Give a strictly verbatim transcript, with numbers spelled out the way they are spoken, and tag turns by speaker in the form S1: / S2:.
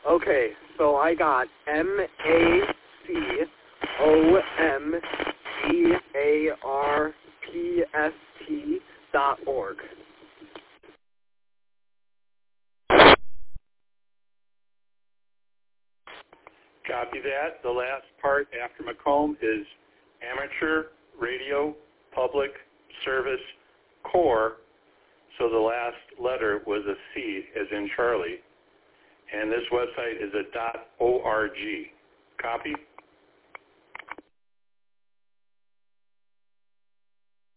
S1: Okay, so I got M A C O M G A R P S T dot org.
S2: Copy that. The last part after Macomb is Amateur Radio Public Service Corps. So the last letter was a C, as in Charlie. And this website is a .org. Copy?